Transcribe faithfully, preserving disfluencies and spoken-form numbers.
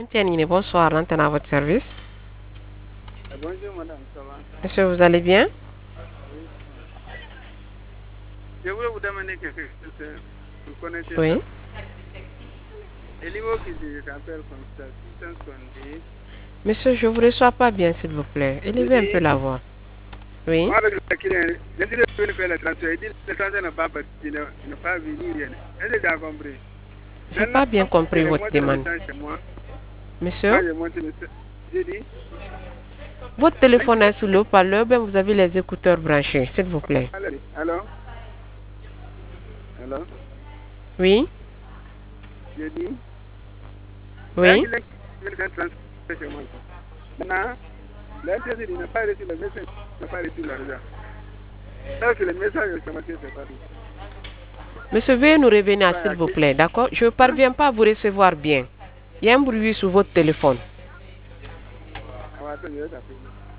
Tianine, bonsoir, l'antenne à votre service. Ah, bonjour madame, ça va? Monsieur, vous allez bien? Oui. Je voulais vous demander quelque chose euh, pour connaître ça. Oui. Et niveau qui dit, j'appelle comme ça, six cent soixante-dix. Monsieur, je vous reçois pas bien, s'il vous plaît. J'ai Élevez un peu dit, la voix. Oui. moi avec le client, j'ai dit de venir faire le transfert. Il dit le transfert n'a pas parti, il n'a il n'a pas venu rien. Est-ce que tu as compris? J'ai Maintenant, pas bien je compris votre remonte le demande. message chez moi. Monsieur, Quand je monte le message, j'ai dit, votre téléphone est sous le haut-parleur, ben vous avez les écouteurs branchés, s'il vous plaît. alors, alors, Oui. j'ai dit, là, Oui. il est venu faire un transfert chez moi. Maintenant, l'intérêt, il n'a pas reçu le message, il n'a pas reçu l'argent. Ça, c'est le message que je c'est pas tout. Monsieur, veuillez nous revenir, s'il Voilà, vous qui- plaît, d'accord? Je ne hein? parviens pas à vous recevoir bien. Il y a un bruit sur votre téléphone. Ah, attends, je vais t'appeler.